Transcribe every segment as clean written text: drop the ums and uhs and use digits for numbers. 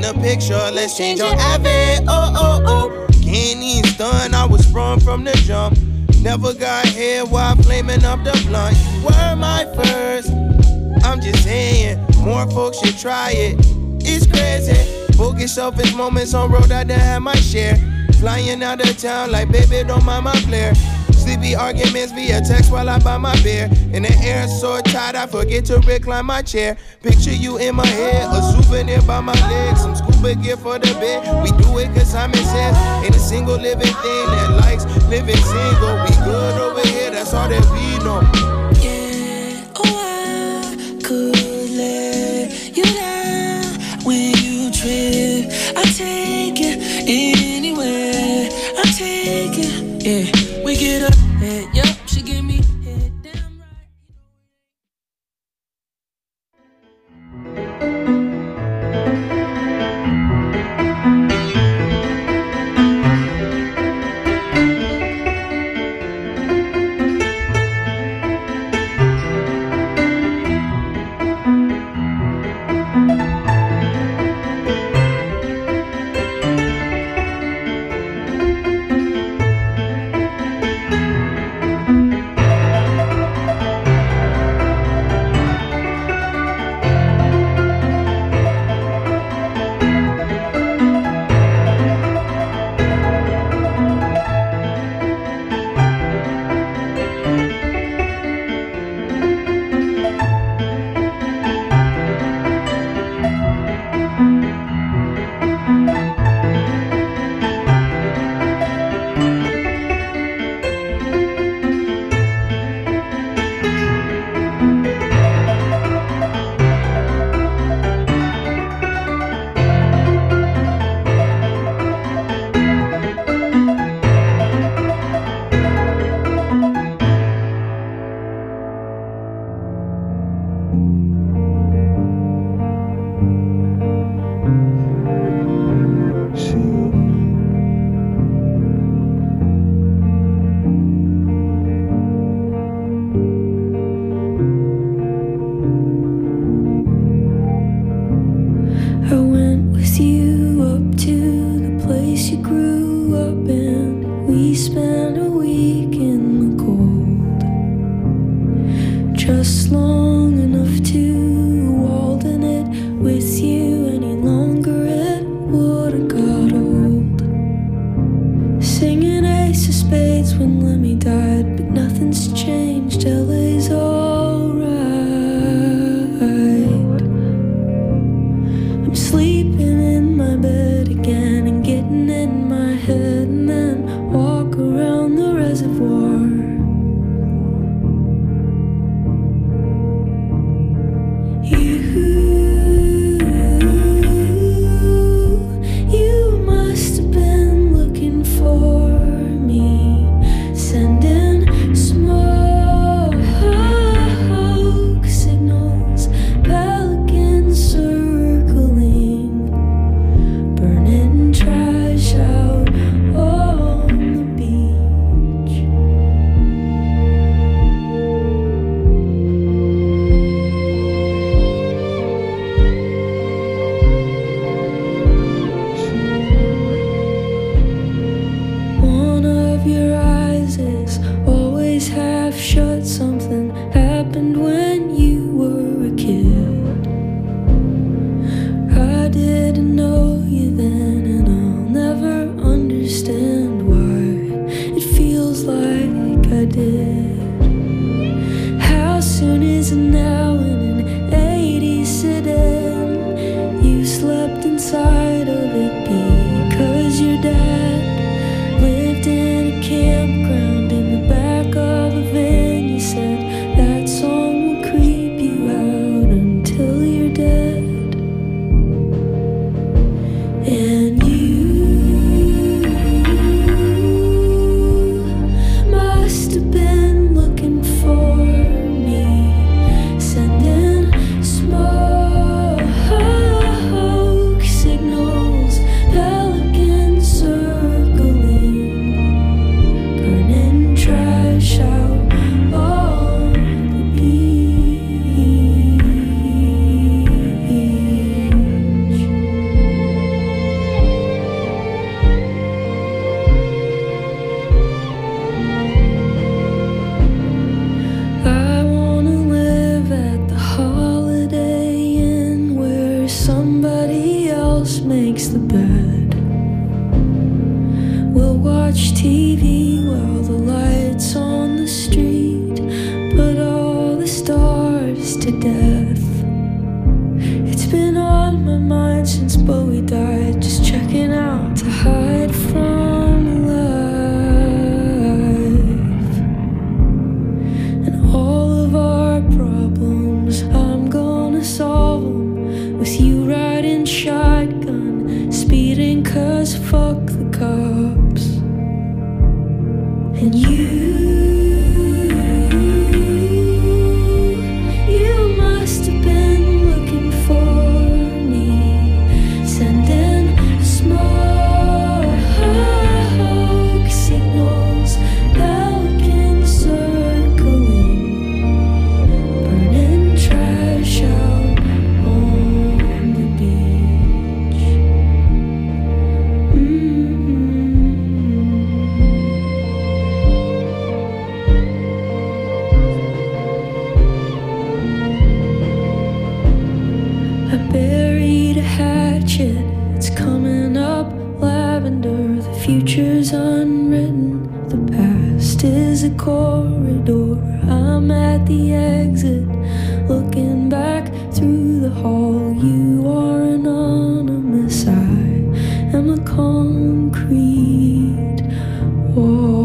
the picture, let's change your habit. Oh, oh, oh. Can't even stun, I was sprung from the jump. Never got here while flaming up the blunt. You were my first, I'm just saying, more folks should try it. It's crazy, focus selfish moments on road I done had my share. Flying out of town like baby don't mind my flare. Sleepy arguments via text while I buy my beer. In the air so tight I forget to recline my chair. Picture you in my head, a souvenir by my legs. Some scuba gear for the bed, we do it cause I'm in said. Ain't a single living thing that likes living single. We good over here, that's all that we know. Yeah, oh I could let you down when you trip. I take it anywhere, I take it, yeah. We get up, head, yup, she gave me head, damn right. somebody else makes the bed. We'll watch TV while the lights on the street put all the stars to death. It's been on my mind since Bowie died, just checking out to hide from life. And all of our problems, I'm gonna solve them with you riding shotgun, speeding 'cause fuck the cops. And you must have been looking for me, sending smoke signals, pelicans circling, burning trash out on the beach. I buried a hatchet, it's coming up lavender. The future's unwritten, the past is a corridor. I'm at the exit, looking back through the hall. You are anonymous, I am a concrete wall.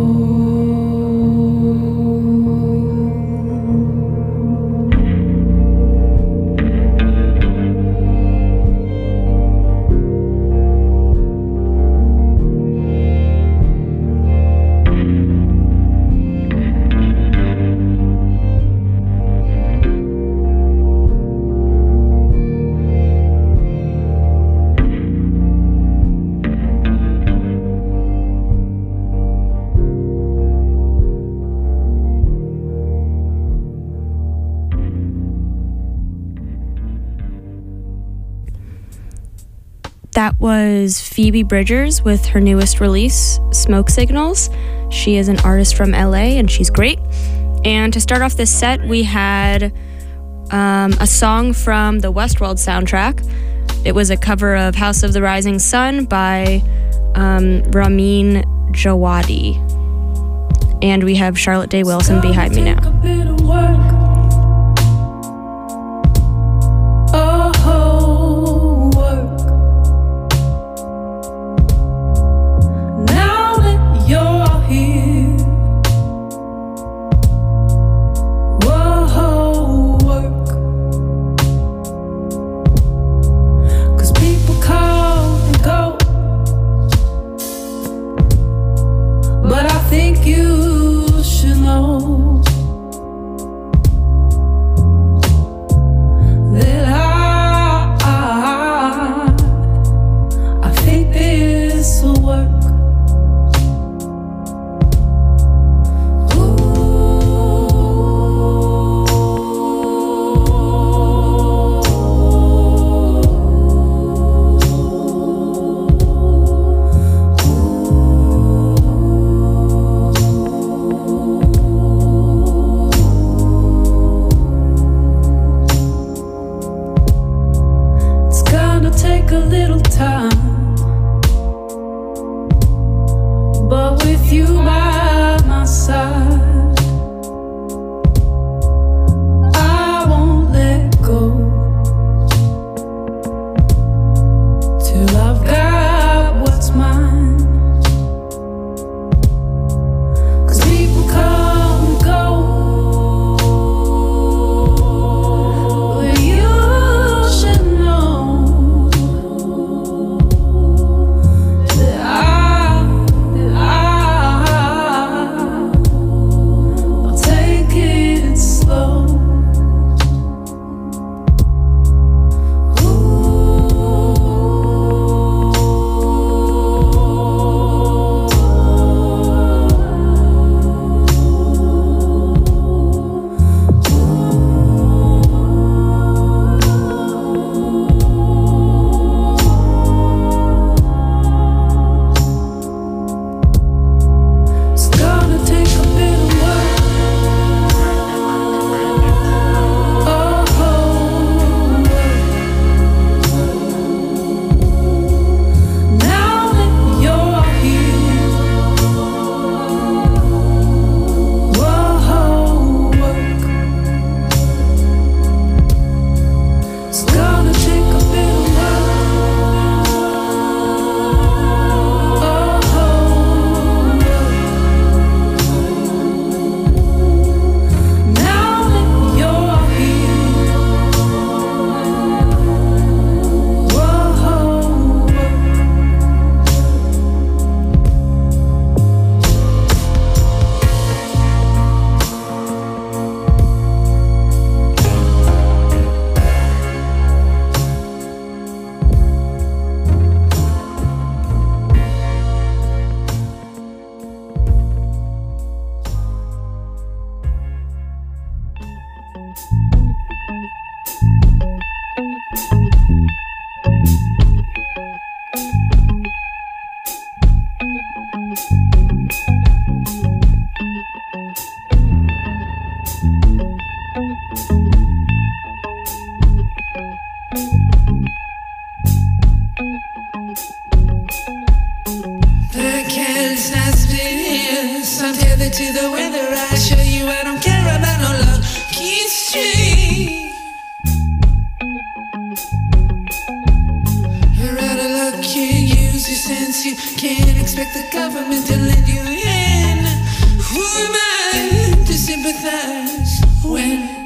That was Phoebe Bridgers with her newest release, Smoke Signals. She is an artist from LA and she's great. And to start off this set, we had a song from the Westworld soundtrack. It was a cover of House of the Rising Sun by Ramin Djawadi. And we have Charlotte Day Wilson behind me now. to the weather. I show you I don't care about no lucky streak. You're out of luck, can't use your sense. You can't expect the government to let you in. Who am I to sympathize when?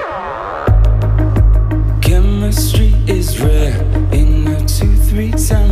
Chemistry is rare in a 2-3 time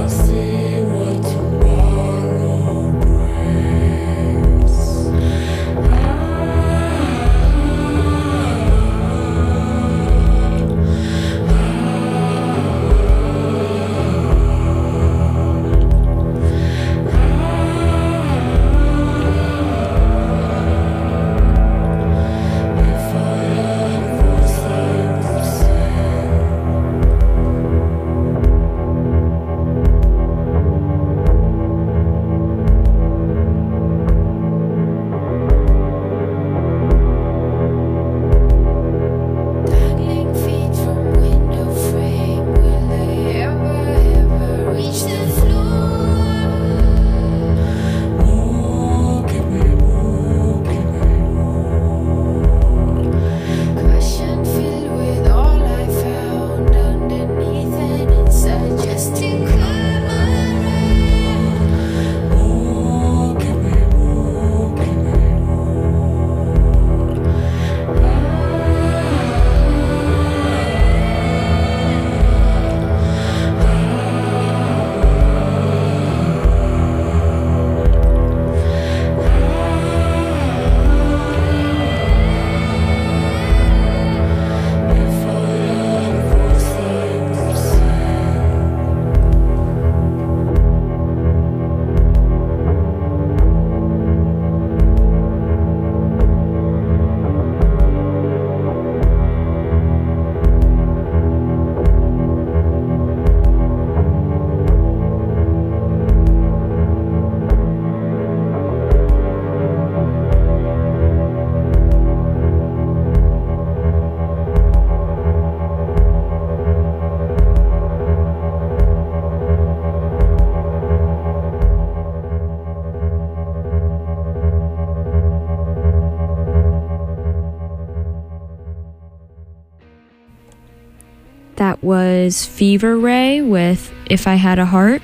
That was Fever Ray with If I Had a Heart.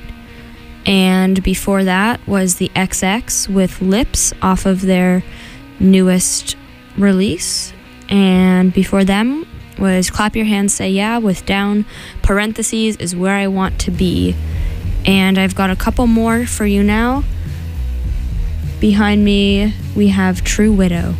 And before that was the XX with Lips off of their newest release. And before them was Clap Your Hands, Say Yeah with Down, parentheses, is Where I Want to Be. And I've got a couple more for you now. Behind me, we have True Widow.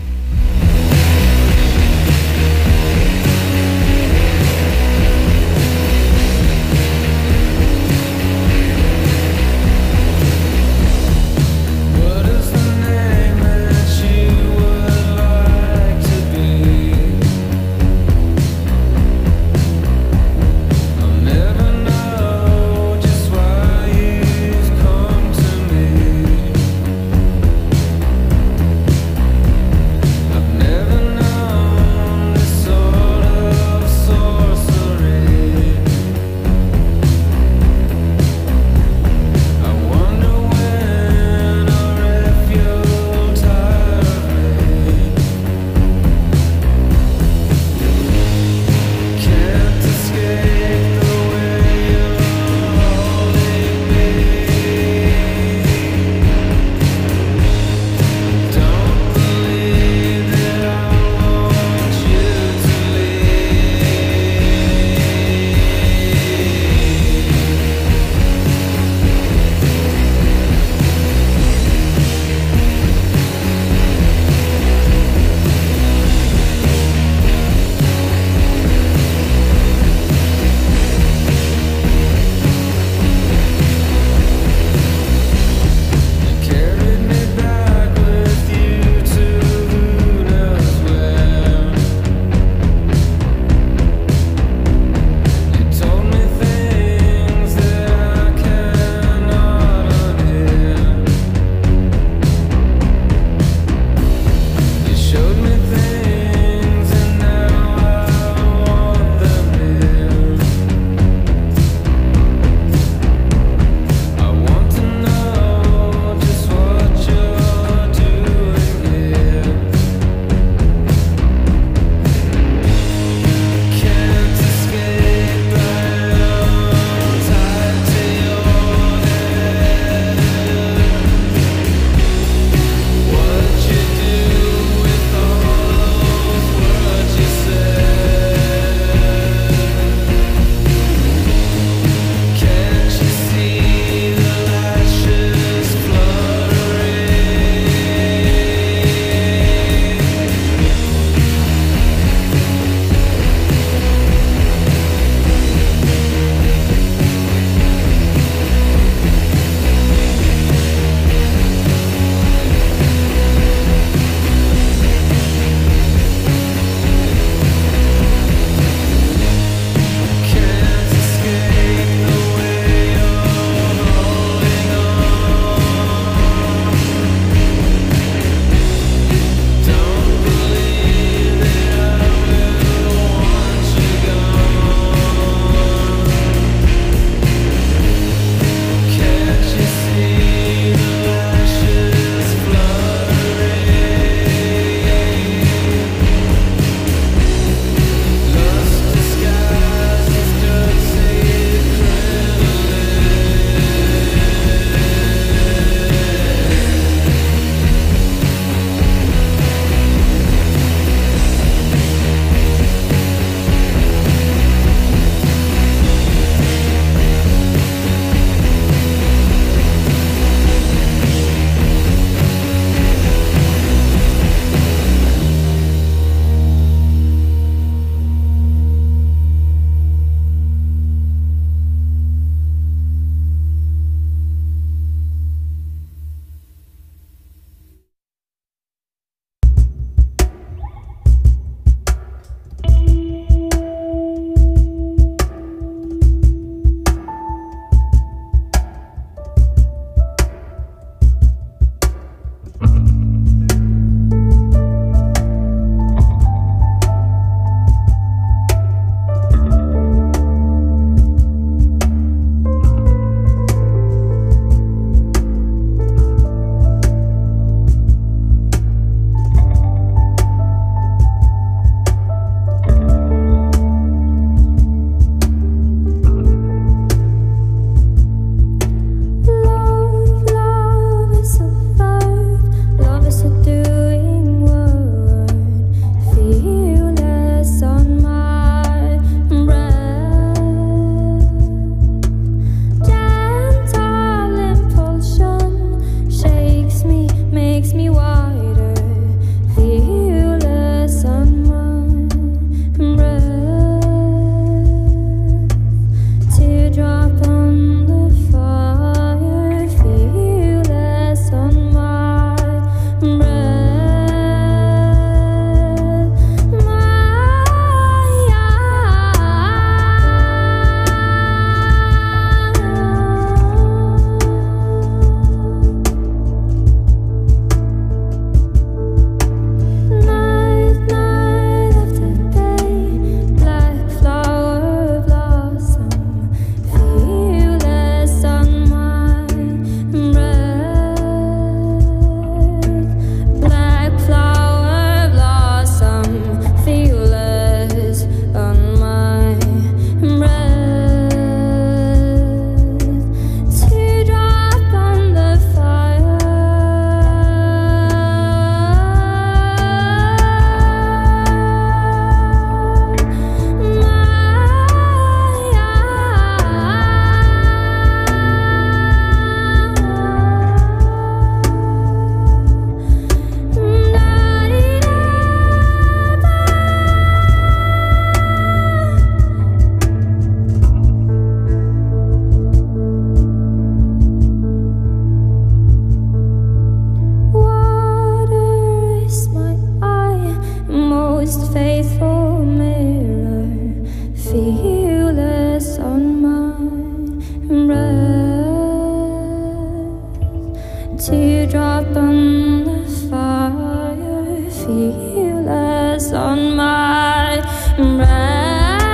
teardrop on the fire, feel as on my breath.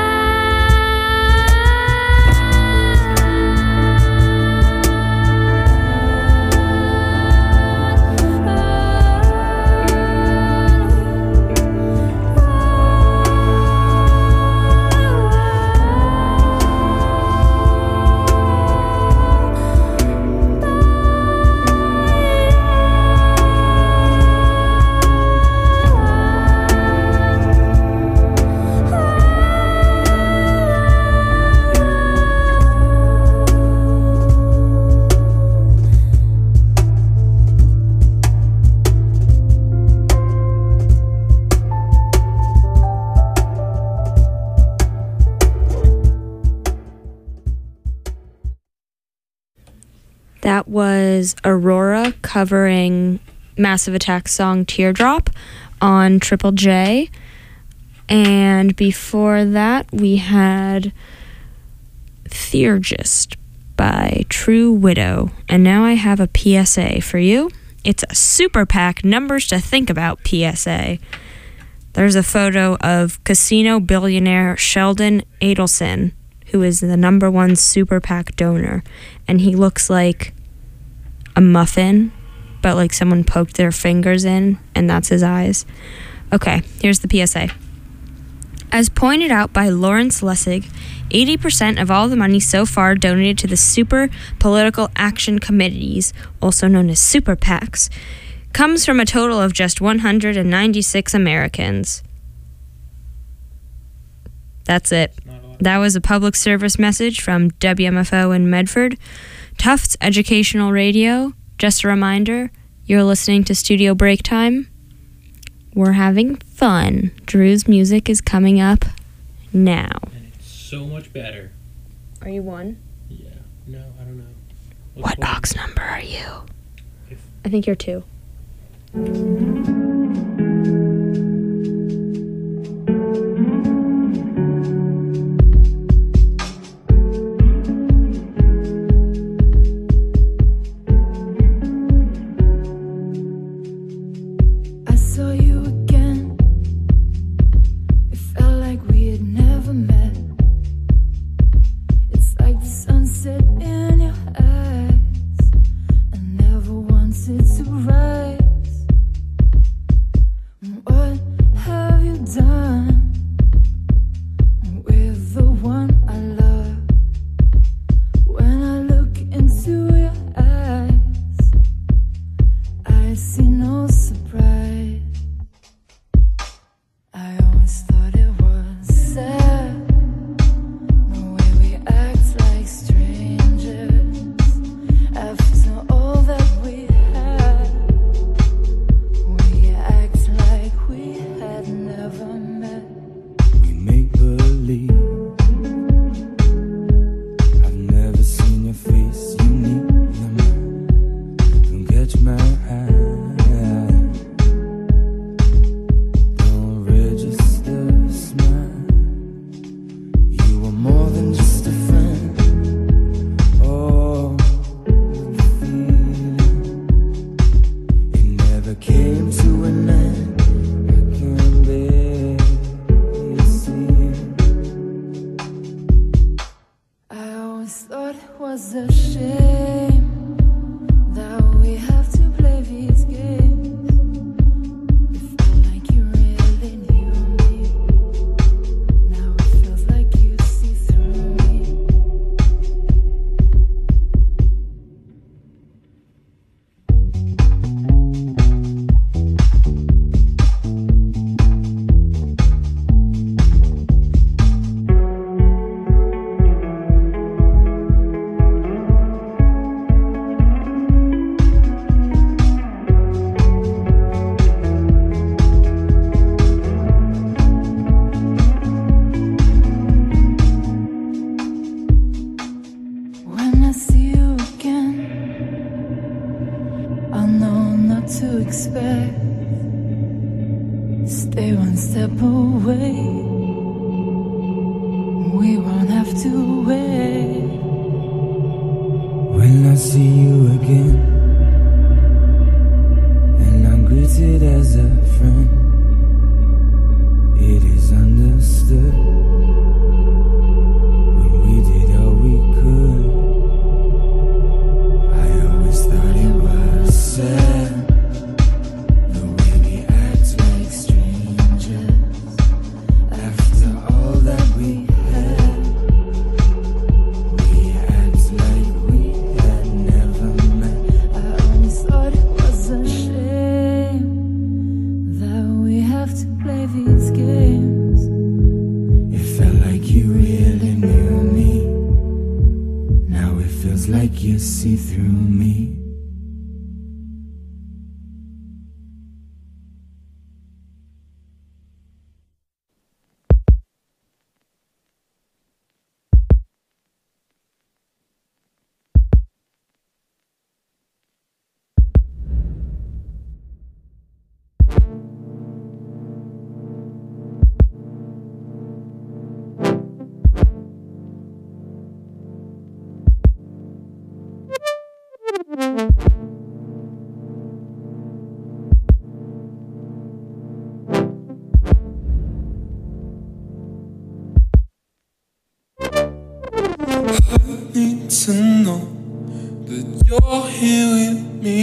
That was Aurora covering Massive Attack's song Teardrop on Triple J. And before that, we had Theurgist by True Widow. And now I have a PSA for you. It's a Super PAC Numbers to Think About PSA. There's a photo of casino billionaire Sheldon Adelson, who is the #1 Super PAC donor. And he looks like a muffin, but like someone poked their fingers in, and that's his eyes. Okay, here's the PSA. As pointed out by Lawrence Lessig, 80% of all the money so far donated to the Super Political Action Committees, also known as Super PACs, comes from a total of just 196 Americans. That's it. That was a public service message from WMFO in Medford, Tufts Educational Radio. Just a reminder, you're listening to Studio Break Time. We're having fun. Drew's music is coming up now. And it's so much better. Are you one? Yeah. No, I don't know. What box number are you? I think you're 2. When I see you again, as a friend. It is understood when we did all we could. I always thought it was sad, the way we act like strangers after all that we had. We act like we had never met. I always thought it was a shame that we have to play these games. It felt like you really knew me. Now it feels like you see through me. Need to know that you're here with me.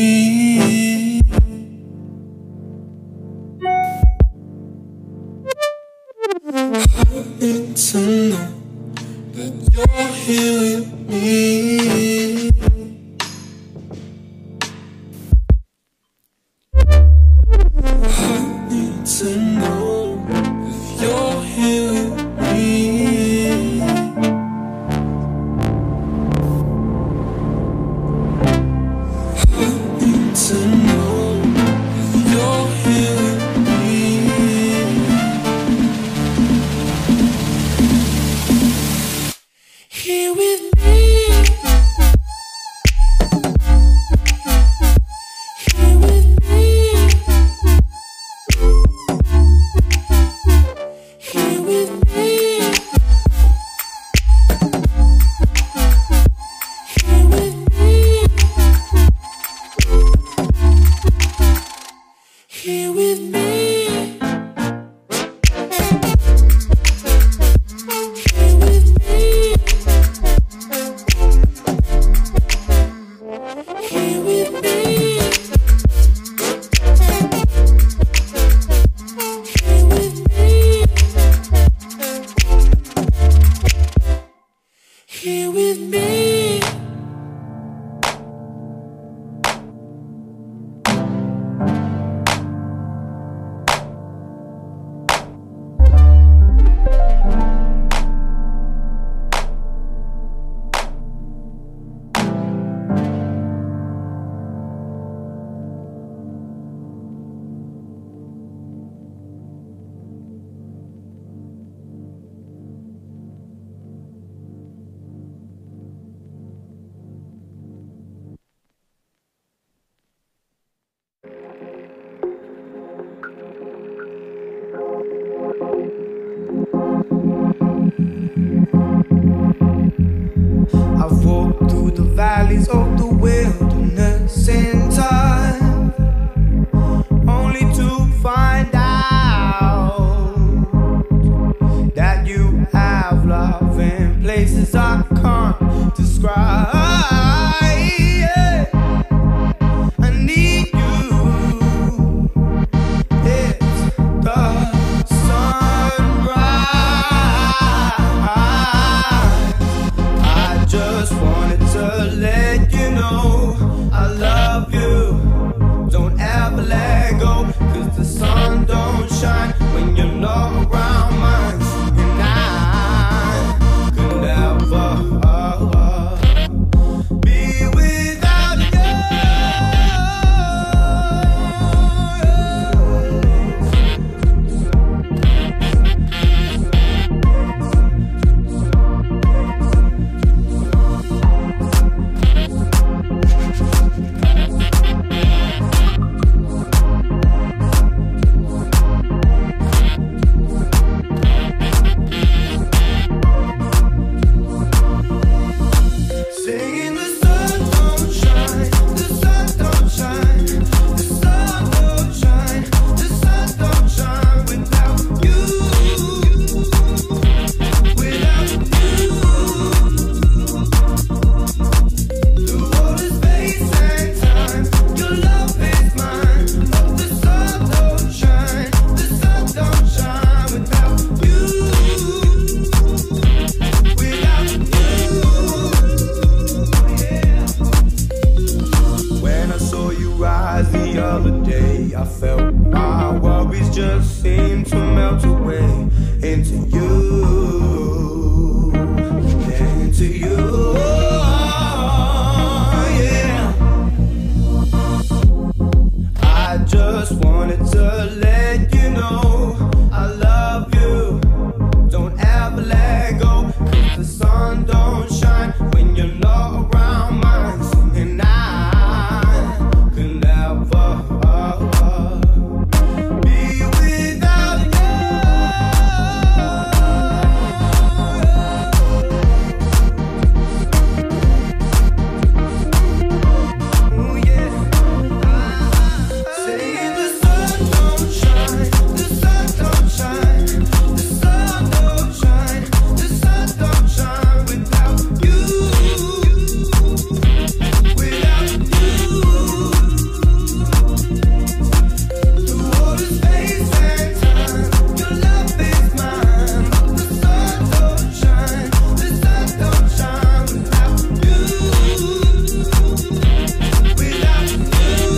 Need to know that you're here with me. Need to know if you're here with me. To know if you're here with me. Here with me. Here with me. Here with me. Here with me. Here with me. Here with me. Here with me. Here with me. Here with me. I've walked through the valleys of the wilderness in time, only to find out that you have love in places I can't describe. Yeah. I need you. It's the sunrise. I just wanted to let you know I love you. Don't ever let go, 'cause the sun don't shine when you're not around mine. And I could never be without you. I felt my worries just seem to melt away into you, into you. Yeah. I just wanted to let you know I love you. Don't ever let go, 'cause the sun don't shine when you're not around mine. Singing I could never be without you. Ooh, yeah. Saying the sun don't shine, the sun don't shine, the sun don't shine, the sun don't shine without you, without you. Through all the space and time, your love is mine. The sun don't shine, the sun don't shine without you, without you.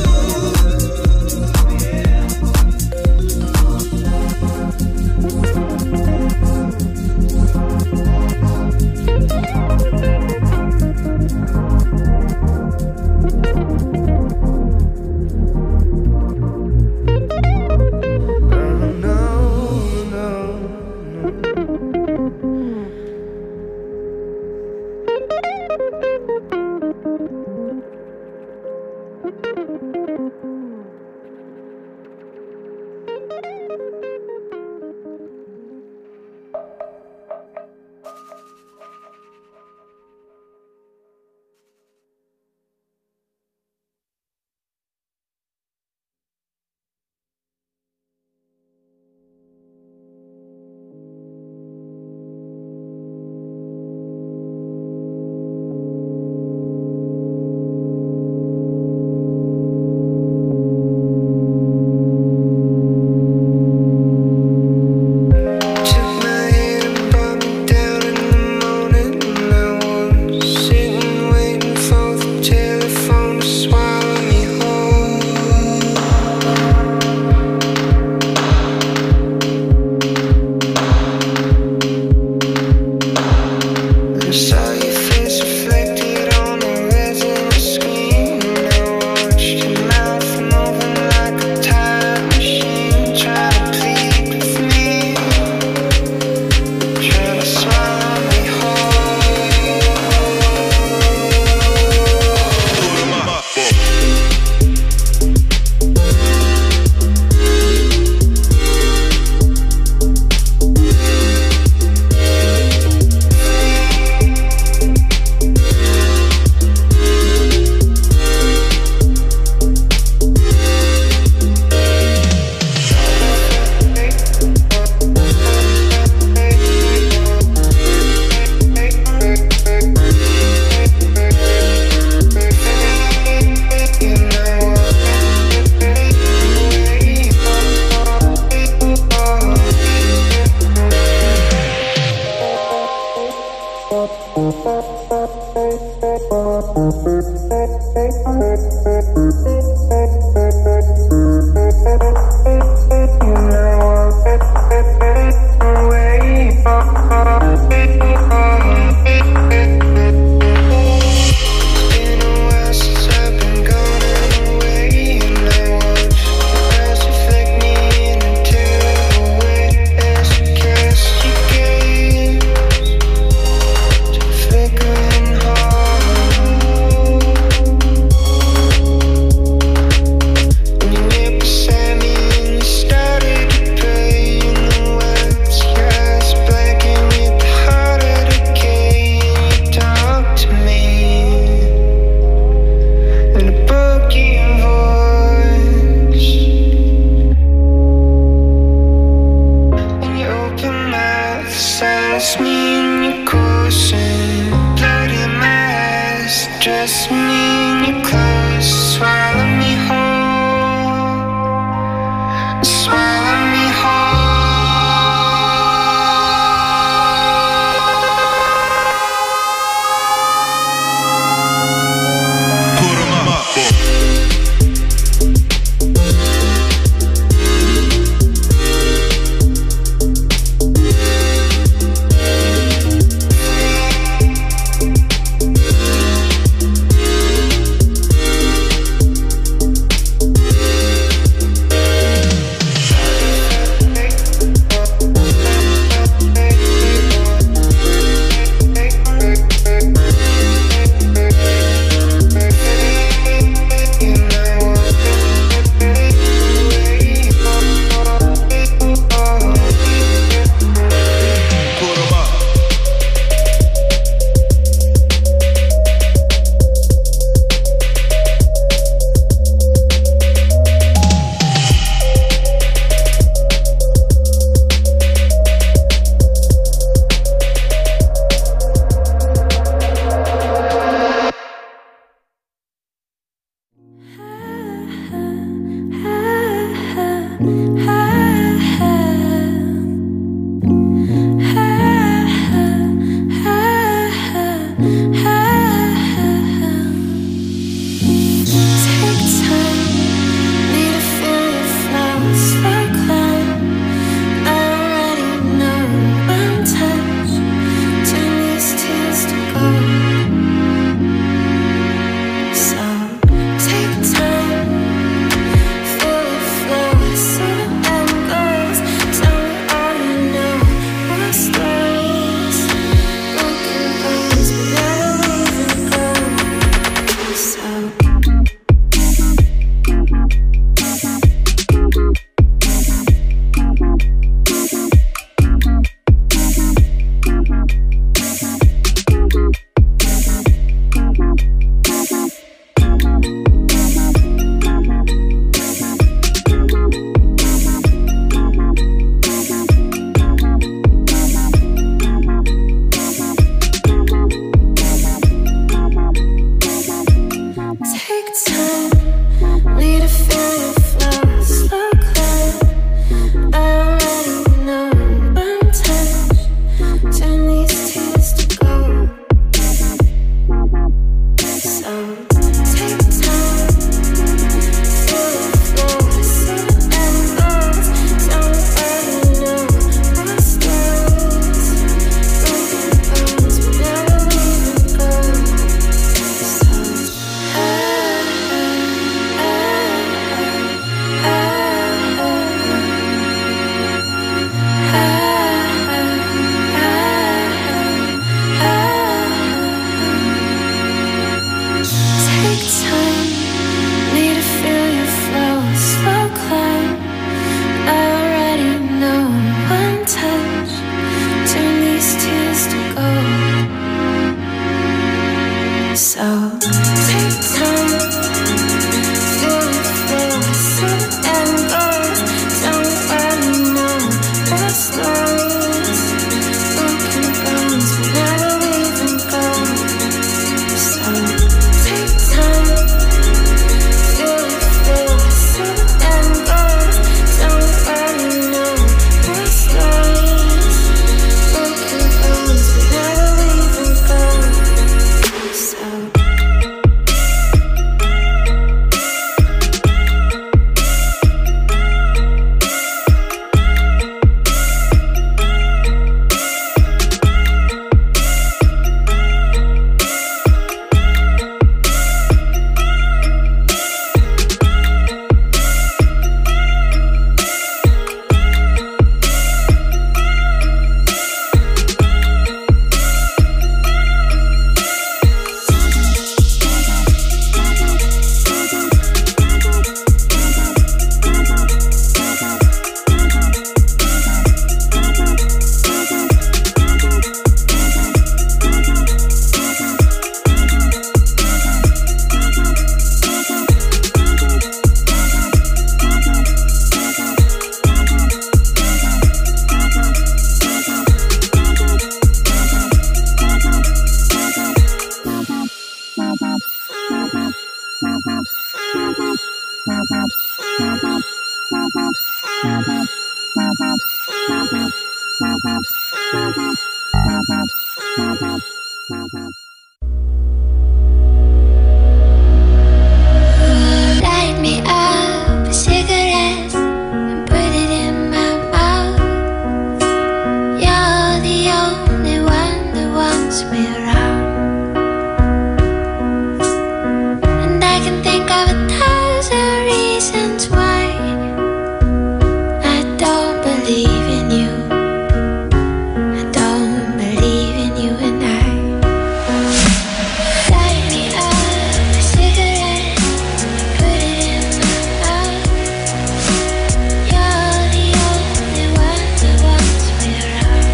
Dress me in your clothes, swallow me whole, swallow me whole. Put 'em up. Light me up a cigarette and put it in my mouth. You're the only one that wants me around, and I can think of 1,000 reasons why I don't believe in you. I don't believe in you, and I light me up a cigarette, put it in my mouth. You're the only one that wants me around,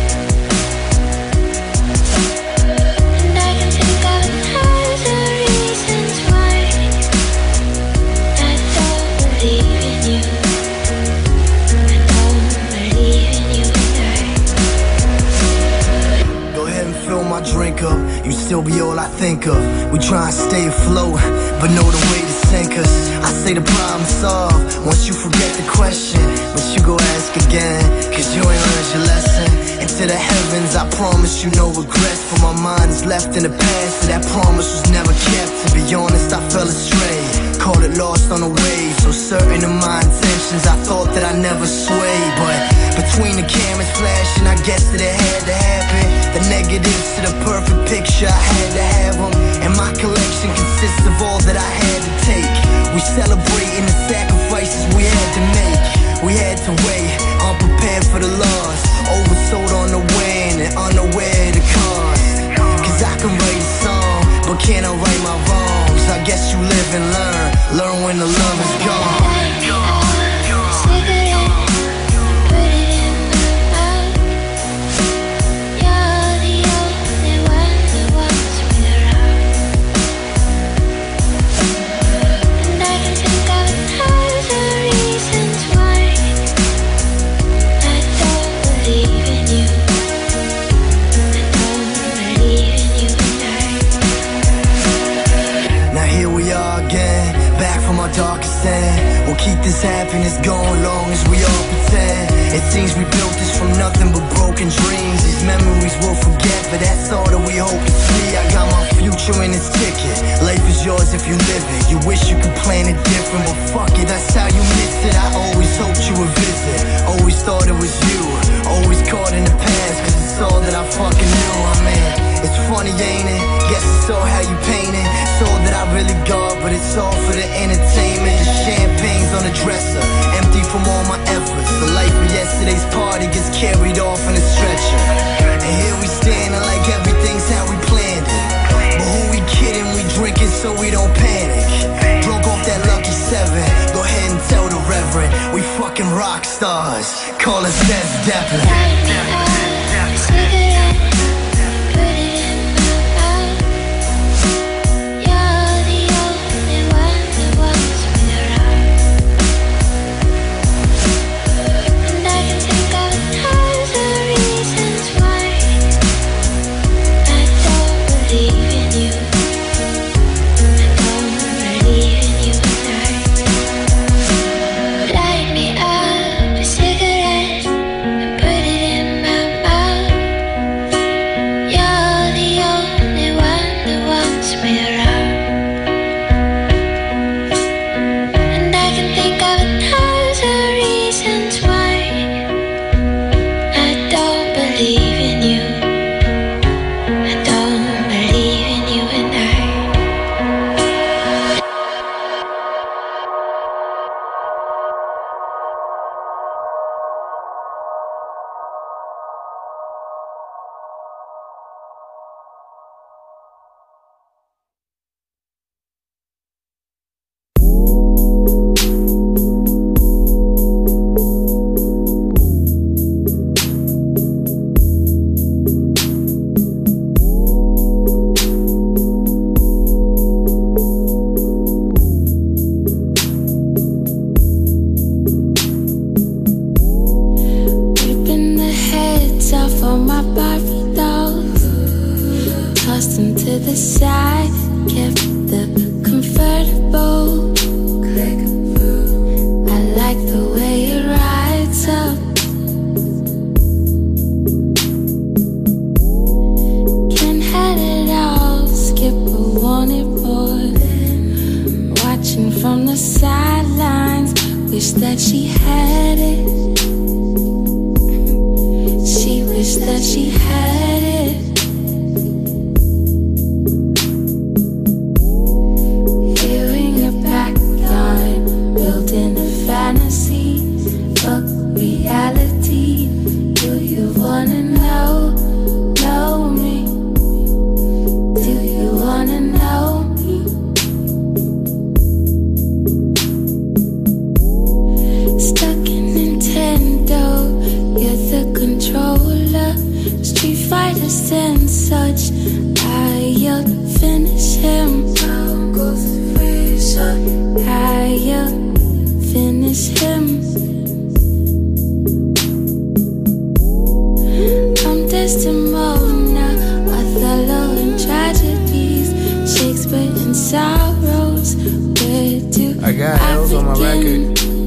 and I can think of 1,000 reasons why I don't believe in you. I don't believe in you, and Go ahead and fill my drink up. You still be all I think of. We try and stay afloat, but know the way to sink us. I say the problem solved once you forget the question, but you go ask again, cause you ain't learned your lesson. Into the heavens, I promise you no regrets, for my mind is left in the past, and that promise was never kept. To be honest, I fell astray, called it lost on the way. So certain of my intentions, I thought that I never swayed, but between the cameras flashing, I guess that it had to happen. The negatives to the perfect picture, I had to have them, and my collection consists of all that I had to take. We celebrating the sacrifices we had to make. We had to wait, unprepared for the loss, oversold on the win and unaware of the cost. Cause I can write a song, but can I right my wrongs? I guess you live and learn when the love is gone. Darkest end. We'll keep this happiness going long as we all pretend. It seems we built this from nothing but broken dreams. These memories we'll forget, but that's all that we hope to see. I got my future in this ticket. Life is yours if you live it. You wish you could plan it different, but fuck it, that's how you miss it. I always hoped you would visit, always thought it was you, always caught in the past, cause it's all that I fucking knew. I mean, it's funny, ain't it? Guess it's all how you paint it. It's all that I really got, but it's all for the entertainment. The champagne's on the dresser, empty from all my efforts. The life of yesterday's party gets carried off in a stretcher, and here we standing like everything's how we planned it. But who we kidding? We drinking so we don't panic. Drunk off that lucky 7. Go ahead and tell the reverend we fucking rock stars. Call us Led Zeppelin. Light me up a cigarette and put it in my mouth. from the sidelines, wish that she had it. She wished that she had it. Hearing your backline, building a fantasy, but reality. Do you wanna know me? Do you wanna know me? Stuck in Nintendo, you're the controller. Street Fighters and such, I'll finish him. Down goes the razor, I'll finish him. I'm Desdemona, Othello and tragedies, Shakespeare and sorrows. Where do I got L's on my record.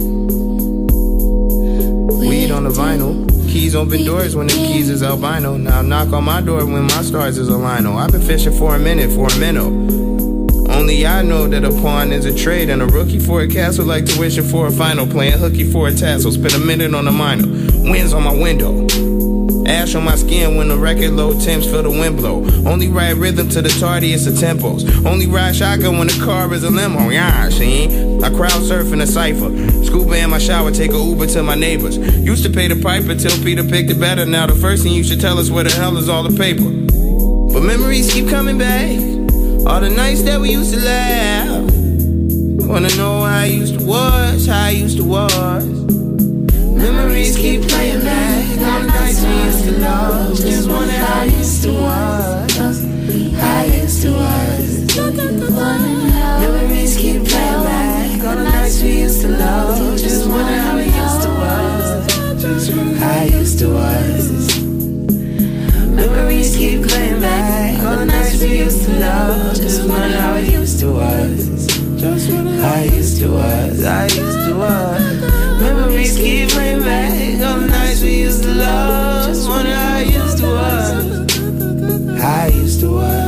Weed on the vinyl. Keys open doors when the keys is albino. Now knock on my door when my stars is a lino. I've been fishing for a minute, Only I know that a pawn is a trade, and a rookie for a castle like tuition for a final. Playing hooky for a tassel, spend a minute on a minor. Winds on my window, ash on my skin when the record low temps feel the wind blow. Only ride rhythm to the tardiest of tempos. Only ride shotgun when the car is a limo. Yeah, see? I crowd surf in a cipher. Scuba in my shower, take a Uber to my neighbors. Used to pay the piper till Peter picked it better. Now the first thing you should tell us where the hell is all the paper. But memories keep coming back. All the nights that we used to laugh. Wanna know how I used to was, how I used to was. Memories keep playing back. All the nights we used to love. Just wonder how I used to was, how I used to was. Memories keep playing back. All the nights we used to love. Just wonder how I used to was, how I used to was. Memories keep playing back. All the nights we used to love. Just wonder how I used to was, how I used to was, how I used to was. Memories keep playing back. All the nights we used to love. Just wonder how I used to was, how I used to was.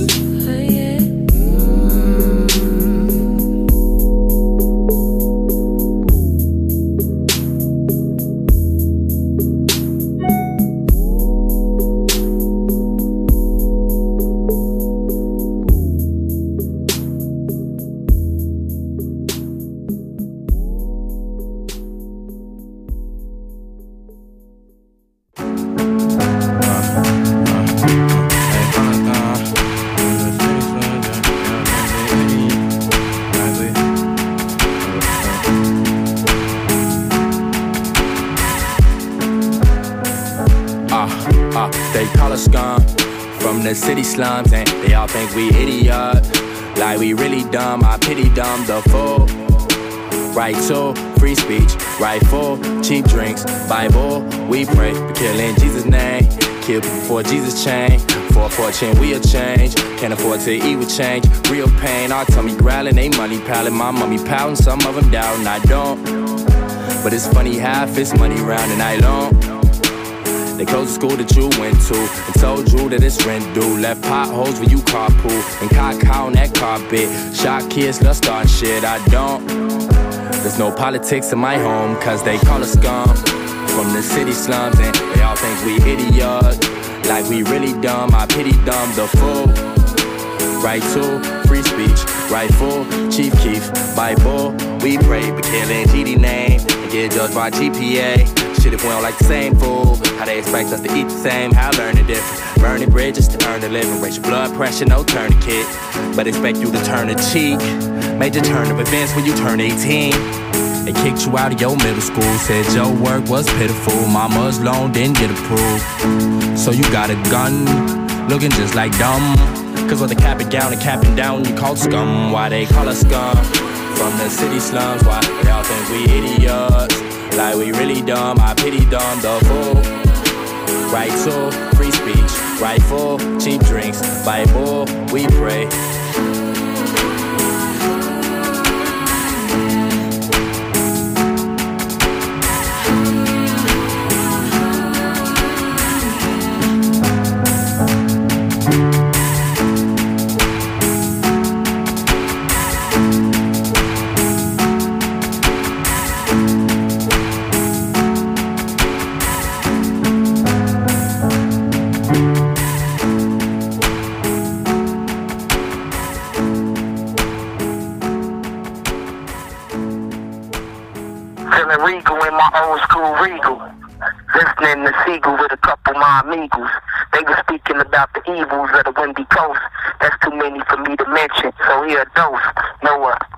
They call us scum from the city slums, and they all think we idiots. Like we really dumb, I pity dumb the fool. Right to free speech, rightful cheap drinks, Bible we pray, we kill in Jesus' name. Kill people for Jesus' chain. For a fortune we'll change. Can't afford to eat with change. Real pain, our tummy growling, they money piling, my mummy pouting. Some of them doubting, I don't. But it's funny how I fist money round the night long. They closed the school that you went to and told you that it's rent due. Left potholes where you carpool and cock on that carpet. Shot kids, love starting shit, I don't. There's no politics in my home, cause they call us scum from the city slums, and they all think we idiots. Like we really dumb, I pity dumb the fool. Right to free speech, rightful Chief Keef, Bible we pray, but killing GD name and get judged by GPA. Shit, if we don't like the same food, how they expect us to eat the same, how learn the difference. Burning bridges to earn a living, raise your blood pressure, no tourniquet, but expect you to turn a cheek. Major turn of events when you turn 18. They kicked you out of your middle school, said your work was pitiful. Mama's loan didn't get approved, so you got a gun, looking just like dumb. Cause with the cap and gown and capping down, you called scum. Why they call us scum from the city slums? Why they all think we idiots? Like we really dumb, I pity dumb the fool. Right to free speech, rightful cheap drinks, Bible we pray. feeling regal in my old school regal. Listening to Seagull with a couple of my amigos. They were speaking about the evils of the windy coast. That's too many for me to mention. So here a dose. Noah.